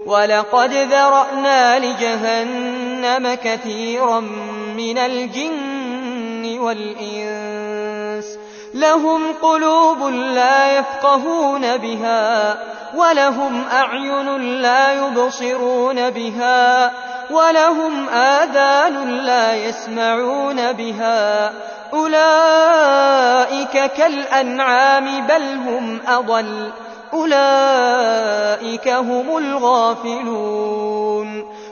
وَلَقَدْ ذَرَأْنَا لِجَهَنَّمَ كَثِيرًا مِنَ الْجِنِّ وَالْإِنسِ لَهُمْ قُلُوبٌ لَّا يَفْقَهُونَ بِهَا وَلَهُمْ أَعْيُنٌ لَّا يُبْصِرُونَ بِهَا وَلَهُمْ آذَانٌ لَّا يَسْمَعُونَ بِهَا أُولَئِكَ كَالْأَنْعَامِ بَلْ هُمْ أَضَلُّ أُولَئِكَ هُمُ الْغَافِلُونَ